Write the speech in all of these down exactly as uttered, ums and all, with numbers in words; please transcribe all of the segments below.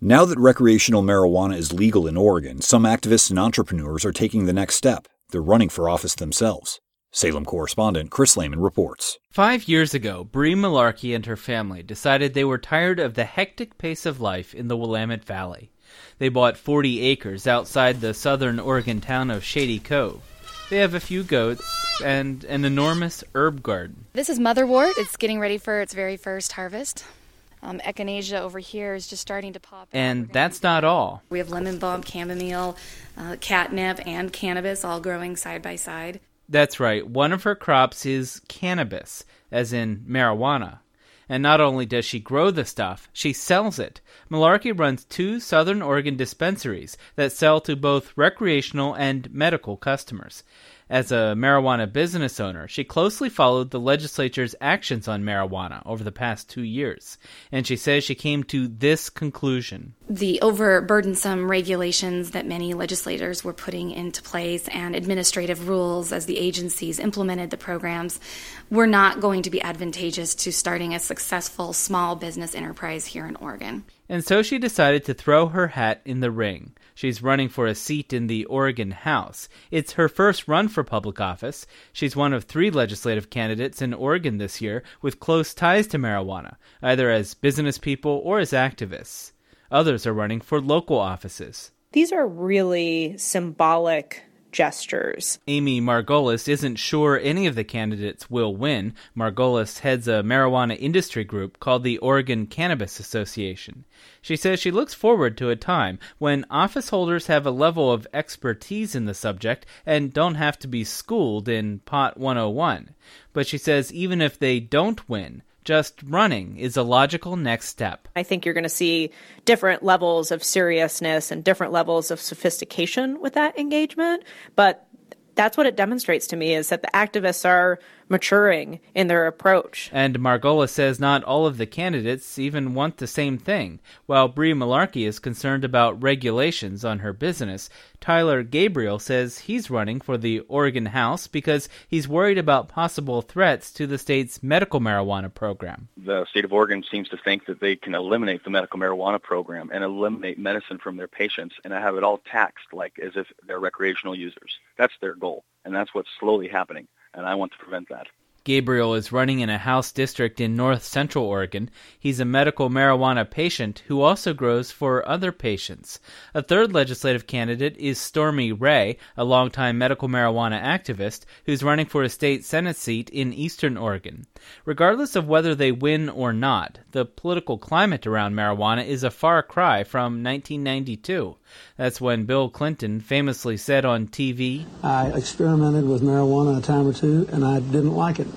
Now that recreational marijuana is legal in Oregon, some activists and entrepreneurs are taking the next step. They're running for office themselves. Salem correspondent Chris Lehman reports. Five years ago, Bree Malarkey and her family decided they were tired of the hectic pace of life in the Willamette Valley. They bought forty acres outside the southern Oregon town of Shady Cove. They have a few goats and an enormous herb garden. This is motherwort. It's getting ready for its very first harvest. Um, echinacea over here is just starting to pop out. And that's not all. We have lemon balm, chamomile, uh, catnip, and cannabis all growing side by side. That's right. One of her crops is cannabis, as in marijuana. And not only does she grow the stuff, she sells it. Malarkey runs two Southern Oregon dispensaries that sell to both recreational and medical customers. As a marijuana business owner, she closely followed the legislature's actions on marijuana over the past two years, and she says she came to this conclusion. The overburdensome regulations that many legislators were putting into place and administrative rules as the agencies implemented the programs were not going to be advantageous to starting a successful small business enterprise here in Oregon. And so she decided to throw her hat in the ring. She's running for a seat in the Oregon House. It's her first run for public office. She's one of three legislative candidates in Oregon this year with close ties to marijuana, either as business people or as activists. Others are running for local offices. These are really symbolic gestures. Amy Margolis isn't sure any of the candidates will win. Margolis heads a marijuana industry group called the Oregon Cannabis Association. She says she looks forward to a time when office holders have a level of expertise in the subject and don't have to be schooled in Pot one oh one. But she says even if they don't win, just running is a logical next step. I think you're going to see different levels of seriousness and different levels of sophistication with that engagement. But that's what it demonstrates to me, is that the activists are maturing in their approach. And Margolis says not all of the candidates even want the same thing. While Bree Malarkey is concerned about regulations on her business, Tyler Gabriel says he's running for the Oregon House because he's worried about possible threats to the state's medical marijuana program. The state of Oregon seems to think that they can eliminate the medical marijuana program and eliminate medicine from their patients and have it all taxed like as if they're recreational users. That's their goal, and that's what's slowly happening. And I want to prevent that. Gabriel is running in a House district in north central Oregon. He's a medical marijuana patient who also grows for other patients. A third legislative candidate is Stormy Ray, a longtime medical marijuana activist who's running for a state Senate seat in eastern Oregon. Regardless of whether they win or not, the political climate around marijuana is a far cry from nineteen ninety-two. That's when Bill Clinton famously said on T V, I experimented with marijuana a time or two, and I didn't like it,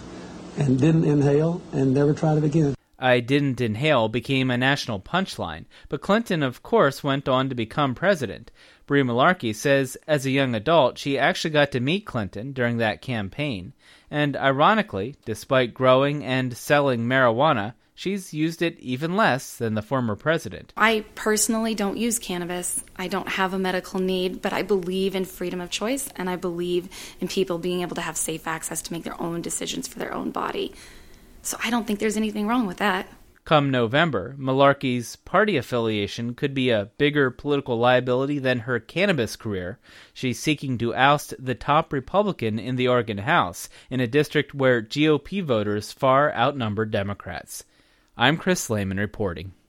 and didn't inhale, and never tried it again. I didn't inhale became a national punchline, but Clinton, of course, went on to become president. Bree Malarkey says as a young adult, she actually got to meet Clinton during that campaign. And ironically, despite growing and selling marijuana, she's used it even less than the former president. I personally don't use cannabis. I don't have a medical need, but I believe in freedom of choice, and I believe in people being able to have safe access to make their own decisions for their own body. So I don't think there's anything wrong with that. Come November, Malarkey's party affiliation could be a bigger political liability than her cannabis career. She's seeking to oust the top Republican in the Oregon House, in a district where G O P voters far outnumber Democrats. I'm Chris Lehman reporting.